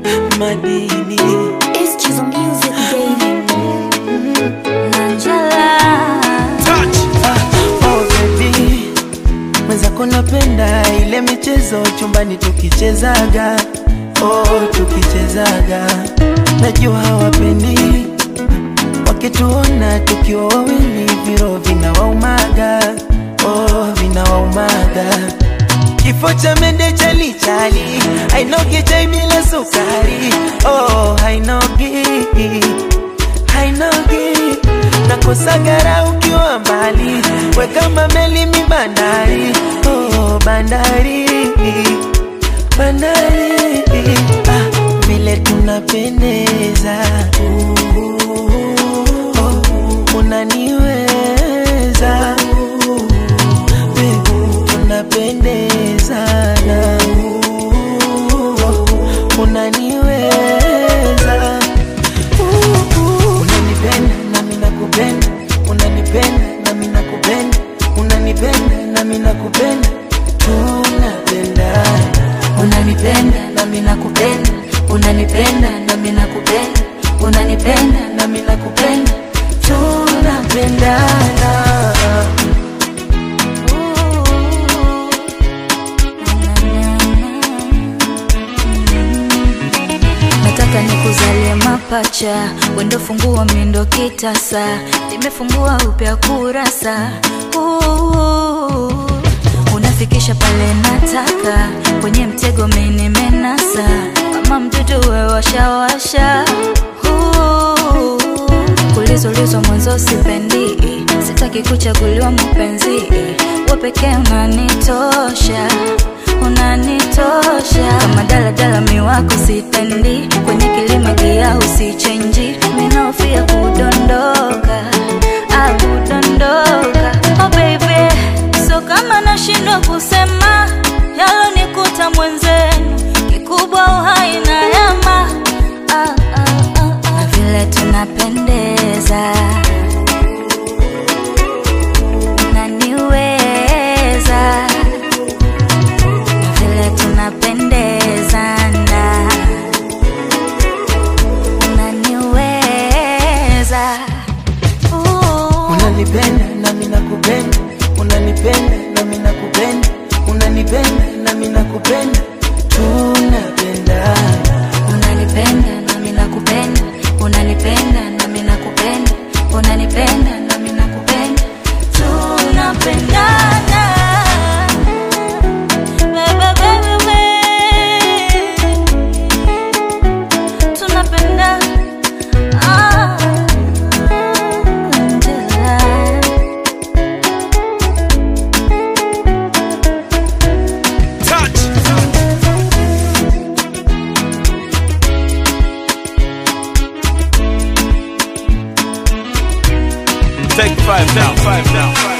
madini. It's Chizo Music, baby. Angela. Touch. Oh baby, mwenzako napenda ile michezo chumbani tukichezaga. Oh tukichezaga, najua hawapendi wakituona tukiwa wawili, viro vinawaumaga. Oh vinawaumaga. Kifo cha mende chali chali, hainogi chai bila sukari. Oh hainogi, hainogi. Nakosa gara ukiwa mbali, we kama meli mi bandari. Oh bandari, bandari. Vile tunapendeza, unaniweza. Tunapendezana, unaniweza. Unanipenda nami nakupenda, unanipenda nami nakupenda, unanipenda nami nakupenda, tunapendana. Unanipenda nami nakupenda, unanipenda nami nakupenda, unanipenda nami nakupenda, tunapendana. Nataka nikuzalie mapacha, wendo fungua mindo kitasa, nimefungua upya kurasa. Unafikisha pale nataka, kwenye mtego mimi menasa, kama mdudu we washawasha. Kulizo mwanzo sipendi, sitaki kuchaguliwa mpenzi, wewe pekee unanitosha, unanitosha. Kama daladala mi wako sitendi, kwenye kilima gia usichenji, mimi nahofia kudondoka, kudondoka. Oh baby, so kama nashindwa kusema yalo nikuta mwenzenu, kikubwa uhai na yama. Na vile tunapendeza, unaniweza. Na vile tunapendezana, unaniweza. Unanipenda nami nakupenda, unanipenda nami nakupenda, unanipenda nami nakupenda, tunapendana. Unanipenda nami nakupenda, unanipenda nami nakupenda, unanipenda nami nakupenda, tunapendana. Baby, baby, baby, tunapendana. Take 5 down, 5 down.